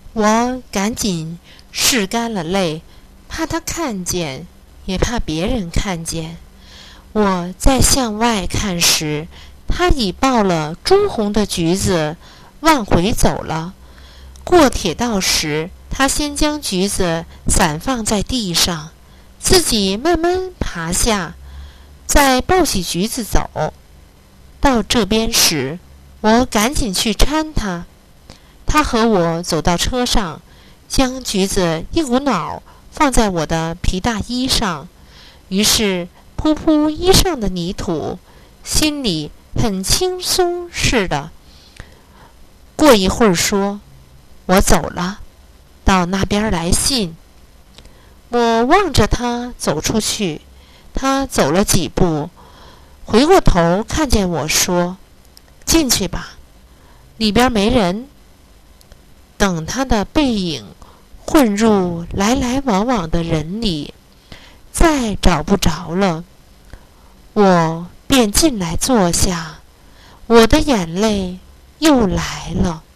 我赶紧拭干了泪，怕他看见，也怕别人看见。我再向外看时，他已抱了朱红的橘子往回走了。过铁道时，他先将橘子散放在地上，自己慢慢爬下，再抱起橘子走。到这边时，我赶紧去搀他。他和我走到车上，将橘子一股脑放在我的皮大衣上，于是扑扑衣上的泥土，心里很轻松似的。过一会儿说：“我走了，到那边来信。”我望着他走出去，他走了几步，回过头看见我说：“进去吧，里边没人。”等他的背影混入来来往往的人里，再找不着了，我便进来坐下，我的眼泪又来了。